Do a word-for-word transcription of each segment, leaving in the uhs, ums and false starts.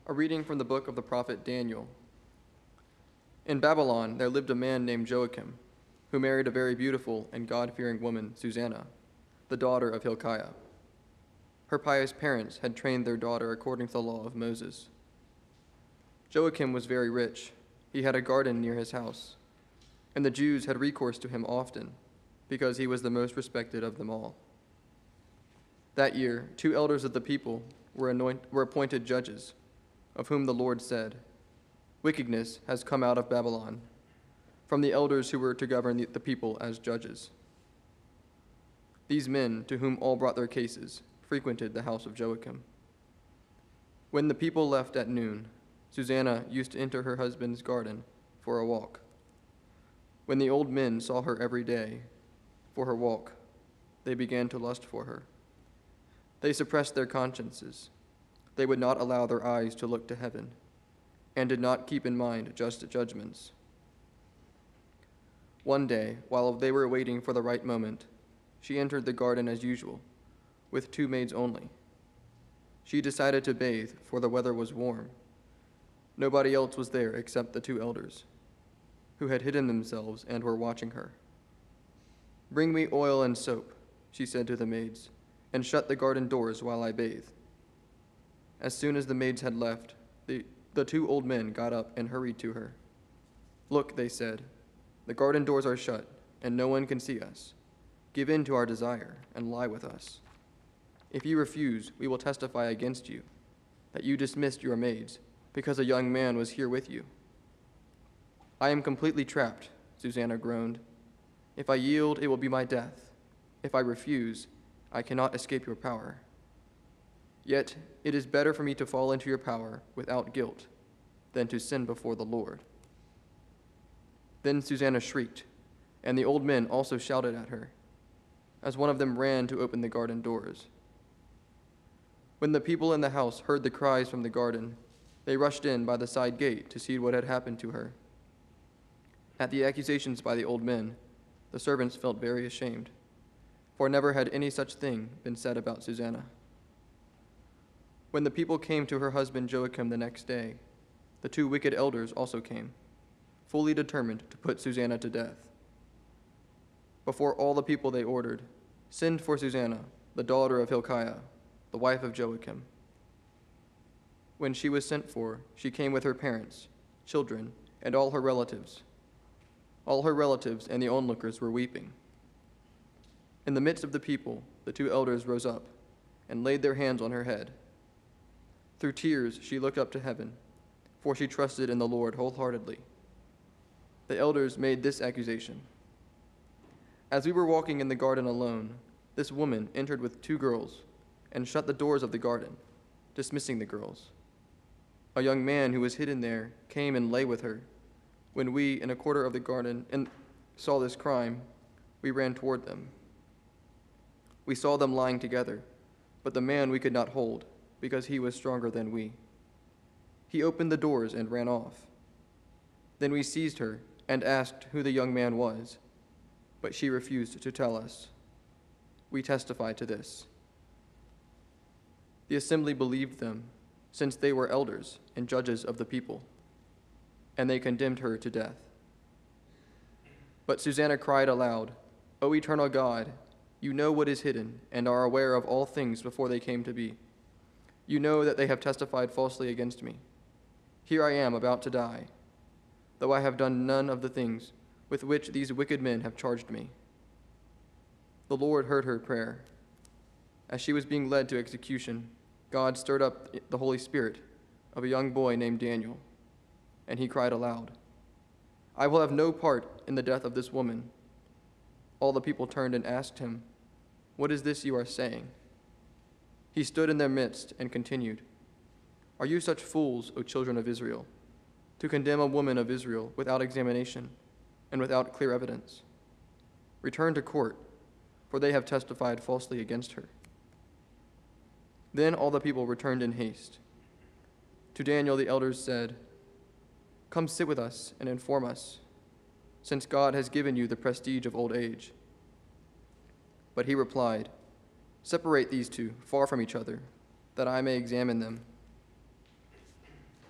A reading from the book of the prophet Daniel. In Babylon there lived a man named Joachim, who married a very beautiful and God-fearing woman, Susanna, the daughter of Hilkiah. Her pious parents had trained their daughter according to the law of Moses. Joachim was very rich. He had a garden near his house, and the Jews had recourse to him often, because he was the most respected of them all. That year, two elders of the people were, anoint- were appointed judges, of whom the Lord said, "Wickedness has come out of Babylon, from the elders who were to govern the, the people as judges." These men, to whom all brought their cases, frequented the house of Joachim. When the people left at noon, Susanna used to enter her husband's garden for a walk. When the old men saw her every day for her walk, they began to lust for her. They suppressed their consciences. They would not allow their eyes to look to heaven, and did not keep in mind just judgments. One day, while they were waiting for the right moment, she entered the garden as usual, with two maids only. She decided to bathe, for the weather was warm. Nobody else was there except the two elders, who had hidden themselves and were watching her. "Bring me oil and soap," she said to the maids, "and shut the garden doors while I bathe." As soon as the maids had left, the, the two old men got up and hurried to her. "Look," they said, "the garden doors are shut, and no one can see us. Give in to our desire, and lie with us. If you refuse, we will testify against you, that you dismissed your maids, because a young man was here with you." "I am completely trapped," Susanna groaned. "If I yield, it will be my death. If I refuse, I cannot escape your power. Yet it is better for me to fall into your power without guilt than to sin before the Lord." Then Susanna shrieked, and the old men also shouted at her, as one of them ran to open the garden doors. When the people in the house heard the cries from the garden, they rushed in by the side gate to see what had happened to her. At the accusations by the old men, the servants felt very ashamed, for never had any such thing been said about Susanna. When the people came to her husband Joachim the next day, the two wicked elders also came, fully determined to put Susanna to death. Before all the people they ordered, "Send for Susanna, the daughter of Hilkiah, the wife of Joachim." When she was sent for, she came with her parents, children, and all her relatives. All her relatives and the onlookers were weeping. In the midst of the people, the two elders rose up and laid their hands on her head. Through tears, she looked up to heaven, for she trusted in the Lord wholeheartedly. The elders made this accusation: "As we were walking in the garden alone, this woman entered with two girls and shut the doors of the garden, dismissing the girls. A young man who was hidden there came and lay with her. When we, in a quarter of the garden, and saw this crime, we ran toward them. We saw them lying together, but the man we could not hold, because he was stronger than we. He opened the doors and ran off. Then we seized her and asked who the young man was, but she refused to tell us. We testify to this." The assembly believed them, since they were elders and judges of the people, and they condemned her to death. But Susanna cried aloud, "O eternal God, you know what is hidden and are aware of all things before they came to be. You know that they have testified falsely against me. Here I am about to die, though I have done none of the things with which these wicked men have charged me." The Lord heard her prayer. As she was being led to execution, God stirred up the Holy Spirit of a young boy named Daniel, and he cried aloud, "I will have no part in the death of this woman." All the people turned and asked him, "What is this you are saying?" He stood in their midst and continued, "Are you such fools, O children of Israel, to condemn a woman of Israel without examination and without clear evidence? Return to court, for they have testified falsely against her." Then all the people returned in haste. To Daniel the elders said, "Come sit with us and inform us, since God has given you the prestige of old age." But he replied, "Separate these two far from each other, that I may examine them."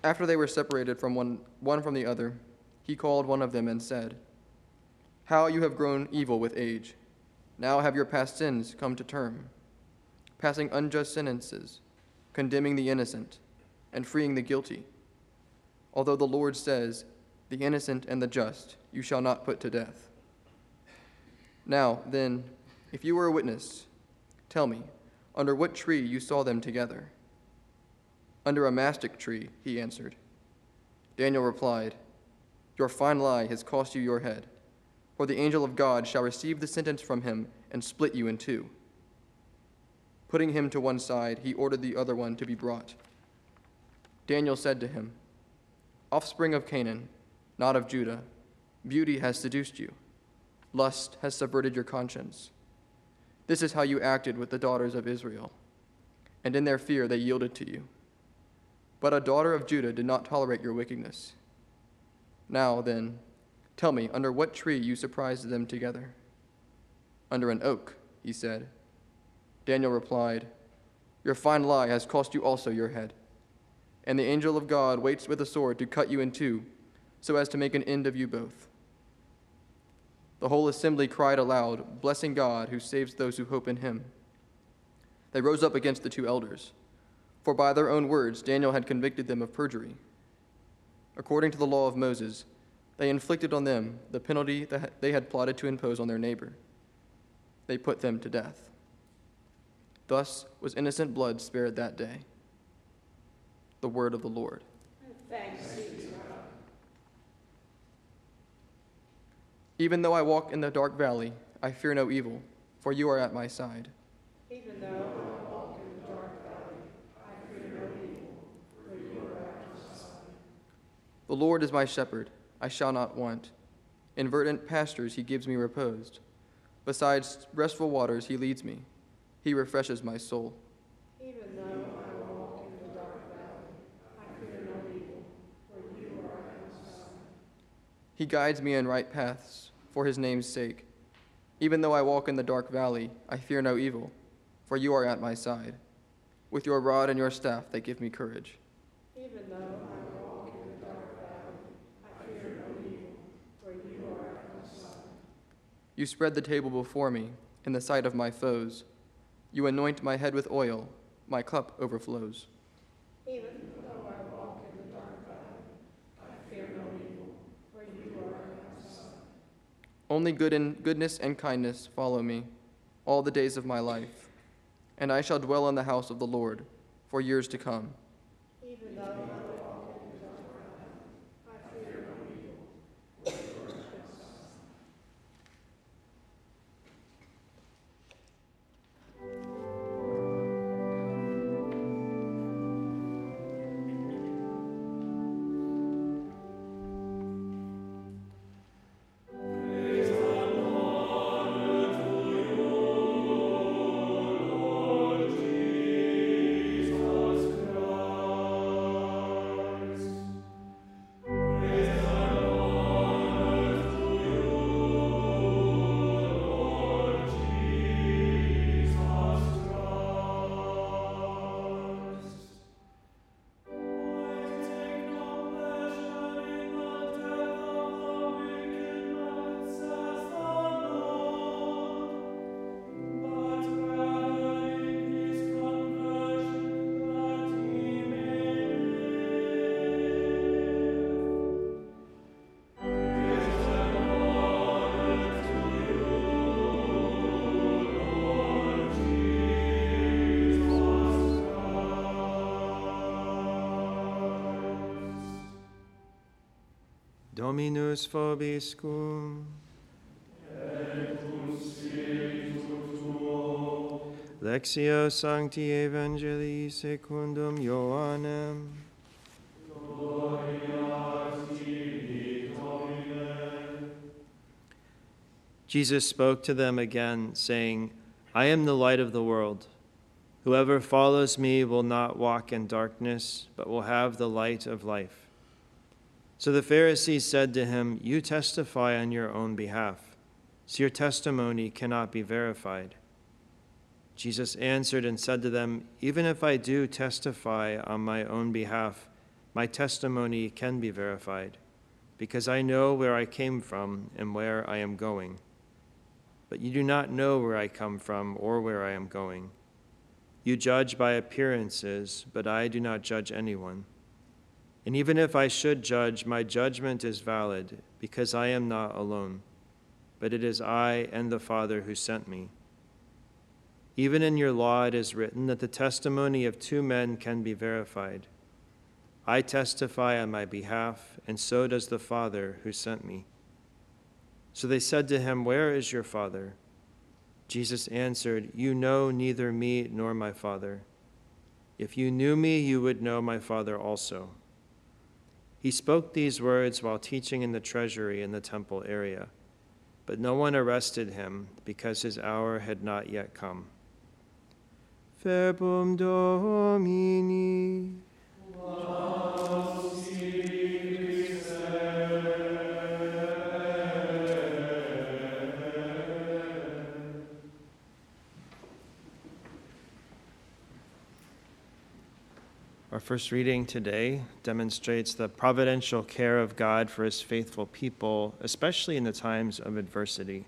After they were separated from one, one from the other, he called one of them and said, "How you have grown evil with age. Now have your past sins come to term, passing unjust sentences, condemning the innocent, and freeing the guilty. Although the Lord says, 'The innocent and the just you shall not put to death.' Now, then, if you were a witness, tell me, under what tree you saw them together?" "Under a mastic tree," he answered. Daniel replied, "Your fine lie has cost you your head, for the angel of God shall receive the sentence from him and split you in two." Putting him to one side, he ordered the other one to be brought. Daniel said to him, "Offspring of Canaan, not of Judah, beauty has seduced you. Lust has subverted your conscience. This is how you acted with the daughters of Israel, and in their fear they yielded to you. But a daughter of Judah did not tolerate your wickedness. Now, then, tell me, under what tree you surprised them together?" "Under an oak," he said. Daniel replied, "Your fine lie has cost you also your head. And the angel of God waits with a sword to cut you in two, so as to make an end of you both." The whole assembly cried aloud, blessing God who saves those who hope in him. They rose up against the two elders, for by their own words Daniel had convicted them of perjury. According to the law of Moses, they inflicted on them the penalty that they had plotted to impose on their neighbor. They put them to death. Thus was innocent blood spared that day. The word of the Lord. Thanks be to God. Even though I walk in the dark valley, I fear no evil, for you are at my side. Even though I walk in the dark valley, I fear no evil, for you are at my side. The Lord is my shepherd, I shall not want. In verdant pastures he gives me repose. Besides restful waters he leads me. He refreshes my soul. Even though I walk in the dark valley, I fear no evil, for you are at my side. He guides me in right paths for his name's sake. Even though I walk in the dark valley, I fear no evil, for you are at my side. With your rod and your staff they give me courage. Even though I walk in the dark valley, I fear no evil, for you are at my side. You spread the table before me in the sight of my foes. You anoint my head with oil, my cup overflows. Even though I walk in the dark valley, I fear no evil, for you are at my side. Only good and goodness and kindness follow me all the days of my life, and I shall dwell in the house of the Lord for years to come. Even though I walk in the dark valley, I fear no evil, for you are at my side. Dominus vobiscum. Et cum spiritu tuo. Lectio Sancti Evangelii secundum Ioannem. Gloria tibi, Domine. Jesus spoke to them again, saying, I am the light of the world. Whoever follows me will not walk in darkness, but will have the light of life. So the Pharisees said to him, You testify on your own behalf, so your testimony cannot be verified. Jesus answered and said to them, Even if I do testify on my own behalf, my testimony can be verified, because I know where I came from and where I am going. But you do not know where I come from or where I am going. You judge by appearances, but I do not judge anyone. And even if I should judge, my judgment is valid, because I am not alone, but it is I and the Father who sent me. Even in your law it is written that the testimony of two men can be verified. I testify on my behalf, and so does the Father who sent me. So they said to him, Where is your Father? Jesus answered, You know neither me nor my Father. If you knew me, you would know my Father also. He spoke these words while teaching in the treasury in the temple area, but no one arrested him because his hour had not yet come. Verbum Domini. Our first reading today demonstrates the providential care of God for his faithful people, especially in the times of adversity.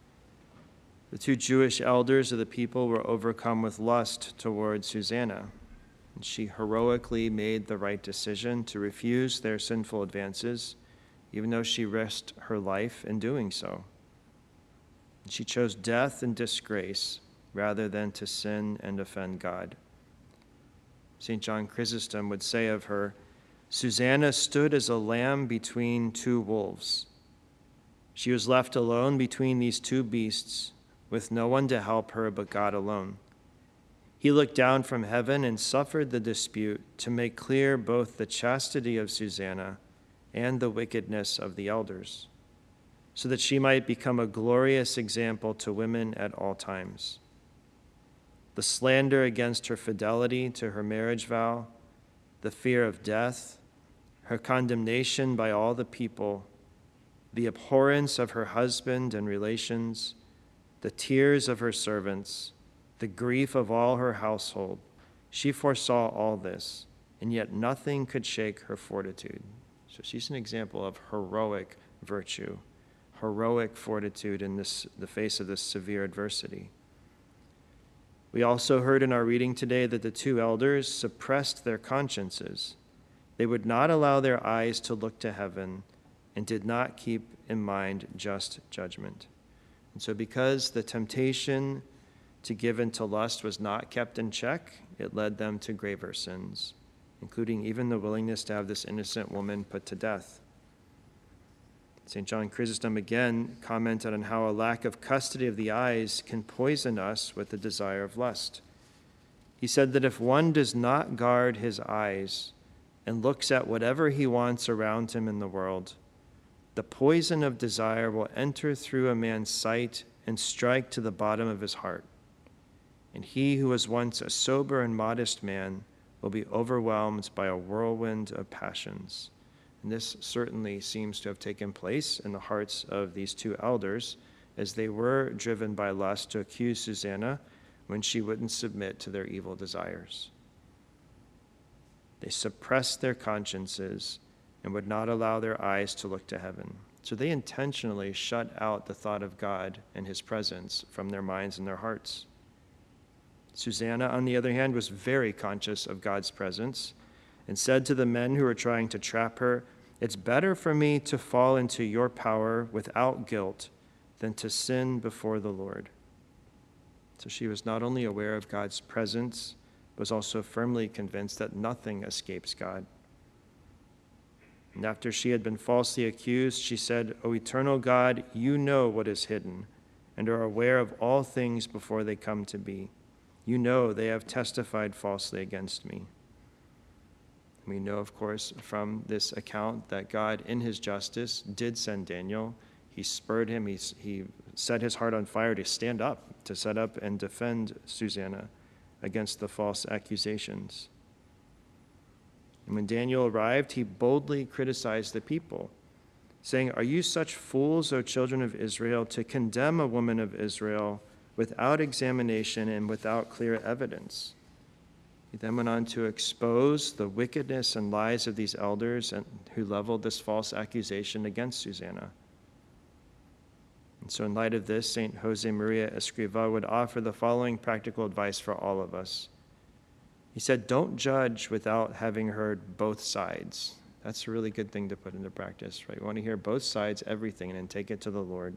The two Jewish elders of the people were overcome with lust toward Susanna, and she heroically made the right decision to refuse their sinful advances, even though she risked her life in doing so. And she chose death and disgrace rather than to sin and offend God. Saint John Chrysostom would say of her, Susanna stood as a lamb between two wolves. She was left alone between these two beasts, with no one to help her but God alone. He looked down from heaven and suffered the dispute to make clear both the chastity of Susanna and the wickedness of the elders, so that she might become a glorious example to women at all times. The slander against her fidelity to her marriage vow, the fear of death, her condemnation by all the people, the abhorrence of her husband and relations, the tears of her servants, the grief of all her household, she foresaw all this, and yet nothing could shake her fortitude. So she's an example of heroic virtue, heroic fortitude in this, the face of this severe adversity. We also heard in our reading today that the two elders suppressed their consciences. They would not allow their eyes to look to heaven and did not keep in mind just judgment. And so because the temptation to give in to lust was not kept in check, it led them to graver sins, including even the willingness to have this innocent woman put to death. Saint John Chrysostom again commented on how a lack of custody of the eyes can poison us with the desire of lust. He said that if one does not guard his eyes and looks at whatever he wants around him in the world, the poison of desire will enter through a man's sight and strike to the bottom of his heart. And he who was once a sober and modest man will be overwhelmed by a whirlwind of passions. And this certainly seems to have taken place in the hearts of these two elders as they were driven by lust to accuse Susanna when she wouldn't submit to their evil desires. They suppressed their consciences and would not allow their eyes to look to heaven. So they intentionally shut out the thought of God and his presence from their minds and their hearts. Susanna, on the other hand, was very conscious of God's presence and said to the men who were trying to trap her, It's better for me to fall into your power without guilt than to sin before the Lord. So she was not only aware of God's presence, but was also firmly convinced that nothing escapes God. And after she had been falsely accused, she said, O eternal God, you know what is hidden and are aware of all things before they come to be. You know they have testified falsely against me. We know, of course, from this account that God, in his justice, did send Daniel. He spurred him, he, he set his heart on fire to stand up, to set up and defend Susanna against the false accusations. And when Daniel arrived, he boldly criticized the people, saying, Are you such fools, O children of Israel, to condemn a woman of Israel without examination and without clear evidence? He then went on to expose the wickedness and lies of these elders and who leveled this false accusation against Susanna. And so in light of this, Saint Jose Maria Escriva would offer the following practical advice for all of us. He said, don't judge without having heard both sides. That's a really good thing to put into practice, right? You want to hear both sides, everything, and then take it to the Lord.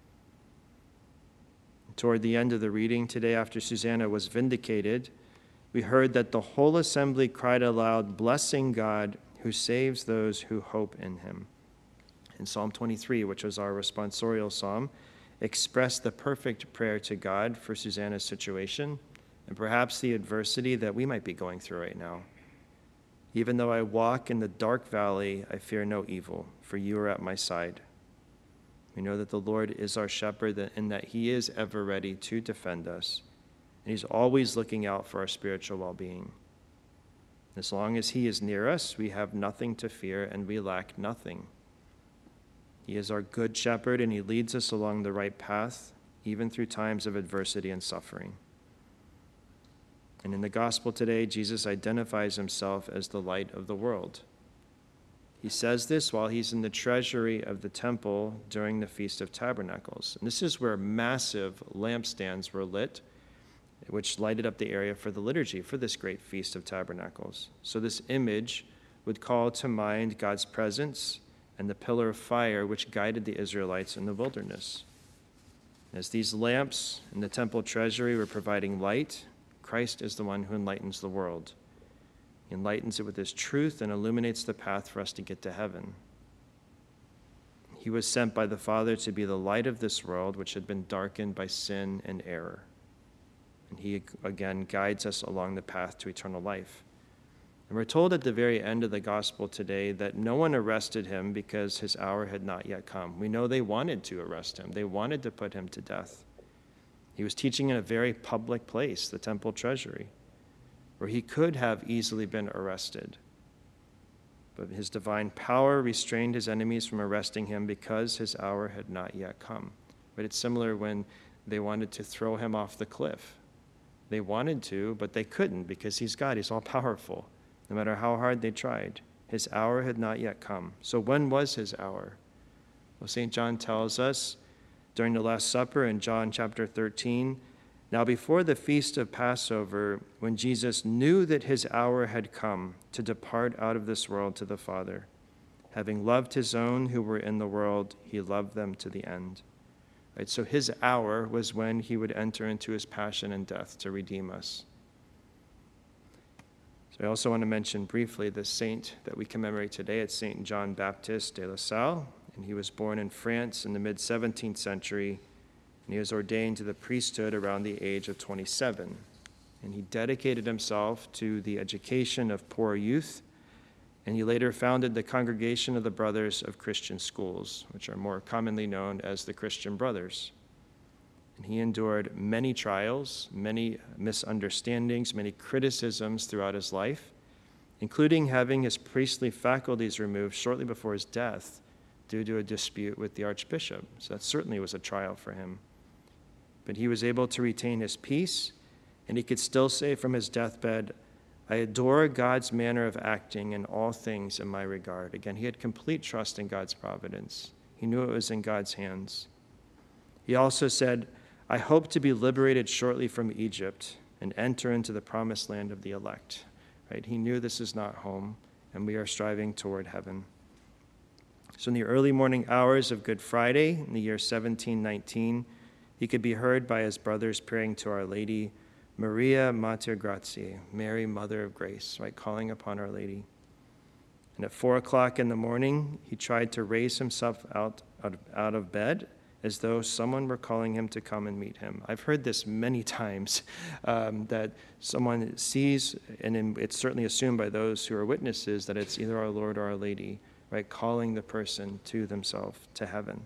Toward the end of the reading today, after Susanna was vindicated, we heard that the whole assembly cried aloud, blessing God who saves those who hope in him. In Psalm twenty-three, which was our responsorial psalm, expressed the perfect prayer to God for Susanna's situation and perhaps the adversity that we might be going through right now. Even though I walk in the dark valley, I fear no evil, for you are at my side. We know that the Lord is our shepherd and that he is ever ready to defend us. And he's always looking out for our spiritual well-being. As long as he is near us, we have nothing to fear and we lack nothing. He is our good shepherd and he leads us along the right path, even through times of adversity and suffering. And in the gospel today, Jesus identifies himself as the light of the world. He says this while he's in the treasury of the temple during the Feast of Tabernacles. And this is where massive lampstands were lit, which lighted up the area for the liturgy for this great Feast of Tabernacles. So this image would call to mind God's presence and the pillar of fire which guided the Israelites in the wilderness. As these lamps in the temple treasury were providing light, Christ is the one who enlightens the world. He enlightens it with his truth and illuminates the path for us to get to heaven. He was sent by the Father to be the light of this world, which had been darkened by sin and error. And he, again, guides us along the path to eternal life. And we're told at the very end of the gospel today that no one arrested him because his hour had not yet come. We know they wanted to arrest him. They wanted to put him to death. He was teaching in a very public place, the temple treasury, where he could have easily been arrested. But his divine power restrained his enemies from arresting him because his hour had not yet come. But it's similar when they wanted to throw him off the cliff. They wanted to, but they couldn't because he's God. He's all-powerful. No matter how hard they tried, his hour had not yet come. So when was his hour? Well, Saint John tells us during the Last Supper in John chapter thirteen, now before the feast of Passover, when Jesus knew that his hour had come to depart out of this world to the Father, having loved his own who were in the world, he loved them to the end. Right, so his hour was when he would enter into his passion and death to redeem us. So I also want to mention briefly the saint that we commemorate today. It's Saint John Baptiste de La Salle, and he was born in France in the mid-seventeenth century, and he was ordained to the priesthood around the age of twenty-seven. And he dedicated himself to the education of poor youth, and he later founded the Congregation of the Brothers of Christian Schools, which are more commonly known as the Christian Brothers. And he endured many trials, many misunderstandings, many criticisms throughout his life, including having his priestly faculties removed shortly before his death due to a dispute with the archbishop. So that certainly was a trial for him. But he was able to retain his peace, and he could still say from his deathbed, I adore God's manner of acting in all things in my regard. Again, he had complete trust in God's providence. He knew it was in God's hands. He also said, I hope to be liberated shortly from Egypt and enter into the promised land of the elect. Right? He knew this is not home, and we are striving toward heaven. So in the early morning hours of Good Friday in the year seventeen nineteen, he could be heard by his brothers praying to Our Lady, Maria Mater Gratiae, Mary, Mother of Grace, right, calling upon Our Lady. And at four o'clock in the morning, he tried to raise himself out, out, out of bed as though someone were calling him to come and meet him. I've heard this many times, um, that someone sees, and it's certainly assumed by those who are witnesses, that it's either our Lord or Our Lady, right, calling the person to themselves, to heaven.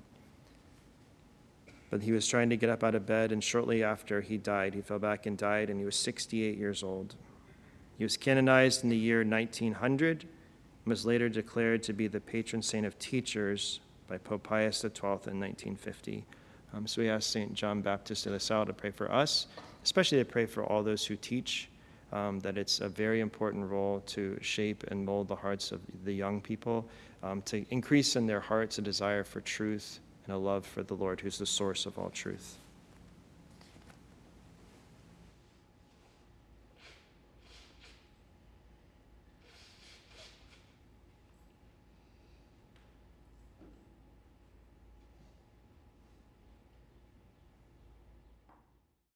But he was trying to get up out of bed, and shortly after he died, he fell back and died, and he was sixty-eight years old. He was canonized in the year nineteen hundred, and was later declared to be the patron saint of teachers by Pope Pius the twelfth in nineteen fifty. Um, so we ask Saint John Baptiste de La Salle to pray for us, especially to pray for all those who teach, um, that it's a very important role to shape and mold the hearts of the young people, um, to increase in their hearts a desire for truth and a love for the Lord, who's the source of all truth.